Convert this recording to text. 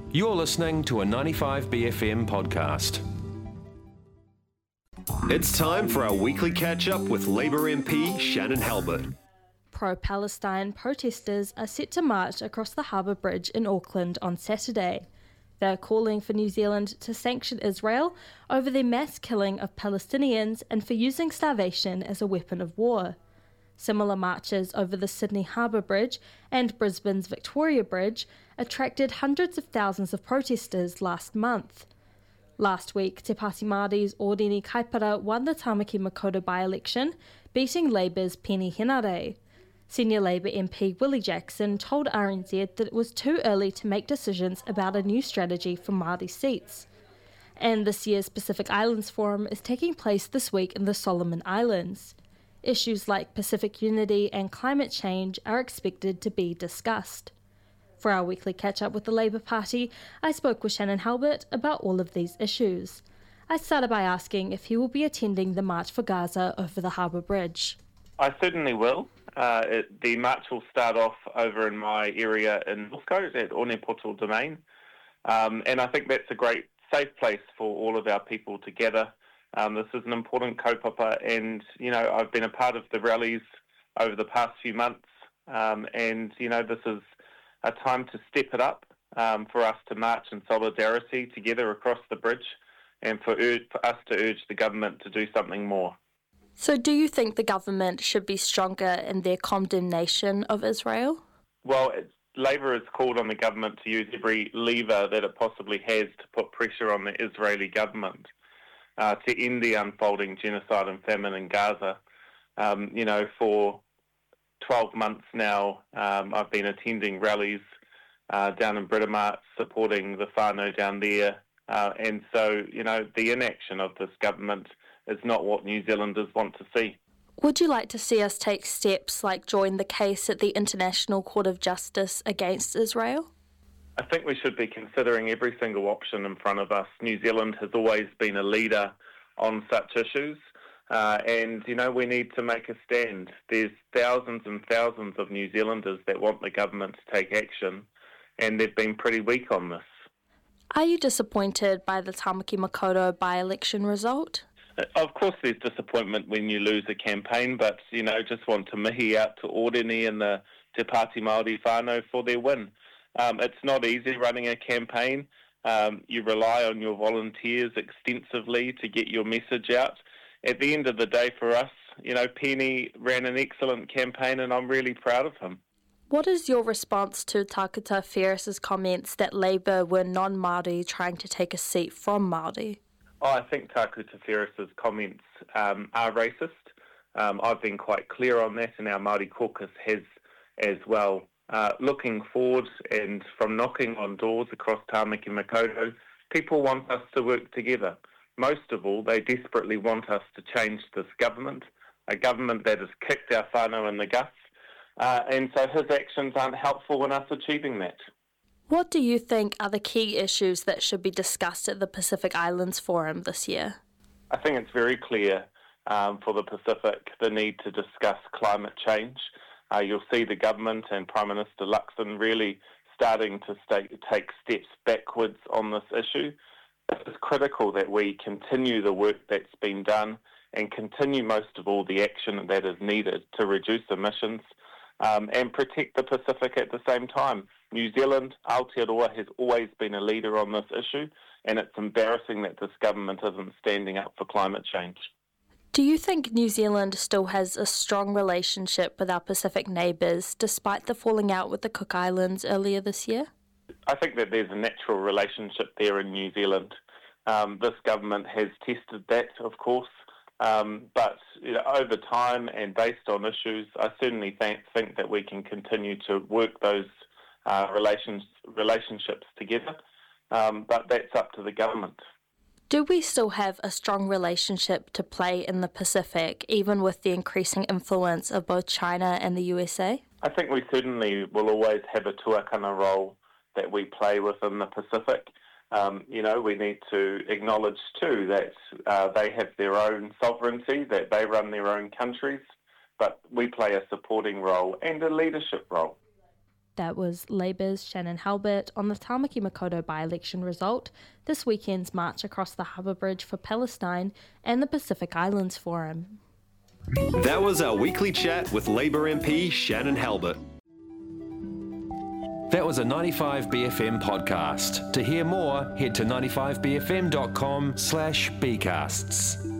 You're listening to a 95BFM podcast. It's time for our weekly catch-up with Labour MP Shannon Halbert. Pro-Palestine protesters are set to march across the Harbour Bridge in Auckland on Saturday. They're calling for New Zealand to sanction Israel over their mass killing of Palestinians and for using starvation as a weapon of war. Similar marches over the Sydney Harbour Bridge and Brisbane's Victoria Bridge attracted hundreds of thousands of protesters last month. Last week, Te Pāti Māori's Ordini Kaipara won the Tāmaki Makaurau by-election, beating Labour's Peeni Henare. Senior Labour MP Willie Jackson told RNZ that it was too early to make decisions about a new strategy for Māori seats. And this year's Pacific Islands Forum is taking place this week in the Solomon Islands. Issues like Pacific unity and climate change are expected to be discussed. For our weekly catch-up with the Labour Party, I spoke with Shannon Halbert about all of these issues. I started by asking if he will be attending the March for Gaza over the Harbour Bridge. I certainly will. The march will start off over in my area in Northcote at Onepoto Domain. And I think that's a great safe place for all of our people to gather. This is an important kaupapa, and, I've been a part of the rallies over the past few months, and, this is a time to step it up for us to march in solidarity together across the bridge and for us to urge the government to do something more. So do you think the government should be stronger in their condemnation of Israel? Well, Labour has called on the government to use every lever that it possibly has to put pressure on the Israeli government to end the unfolding genocide and famine in Gaza. For 12 months now, I've been attending rallies down in Britomart, supporting the whānau down there. And so, the inaction of this government is not what New Zealanders want to see. Would you like to see us take steps like join the case at the International Court of Justice against Israel? I think we should be considering every single option in front of us. New Zealand has always been a leader on such issues, and we need to make a stand. There's thousands and thousands of New Zealanders that want the government to take action, and they've been pretty weak on this. Are you disappointed by the Tāmaki Makaurau by-election result? Of course there's disappointment when you lose a campaign, but, just want to mihi out to Ordini and the Te Pāti Māori whānau for their win. It's not easy running a campaign. You rely on your volunteers extensively to get your message out. At the end of the day for us, Peeni ran an excellent campaign and I'm really proud of him. What is your response to Tākuta Ferris's comments that Labour were non-Māori trying to take a seat from Māori? I think Tākuta Ferris's comments are racist. I've been quite clear on that, and our Māori caucus has as well. Looking forward and from knocking on doors across Tāmaki Makaurau, people want us to work together. Most of all, they desperately want us to change this government, a government that has kicked our whānau in the guts, and so his actions aren't helpful in us achieving that. What do you think are the key issues that should be discussed at the Pacific Islands Forum this year? I think it's very clear for the Pacific the need to discuss climate change. You'll see the government and Prime Minister Luxon really starting to take steps backwards on this issue. It's critical that we continue the work that's been done and continue most of all the action that is needed to reduce emissions and protect the Pacific at the same time. New Zealand, Aotearoa, has always been a leader on this issue, and it's embarrassing that this government isn't standing up for climate change. Do you think New Zealand still has a strong relationship with our Pacific neighbours, despite the falling out with the Cook Islands earlier this year? I think that there's a natural relationship there in New Zealand. This government has tested that, of course, but over time and based on issues, I certainly think that we can continue to work those relationships together, but that's up to the government. Do we still have a strong relationship to play in the Pacific, even with the increasing influence of both China and the USA? I think we certainly will always have a tuakana role that we play within the Pacific. We need to acknowledge too that they have their own sovereignty, that they run their own countries, but we play a supporting role and a leadership role. That was Labour's Shannon Halbert on the Tamaki Makaurau by-election result, this weekend's march across the Harbour Bridge for Palestine and the Pacific Islands Forum. That was our weekly chat with Labour MP Shannon Halbert. That was a 95BFM podcast. To hear more, head to 95bfm.com/bcasts.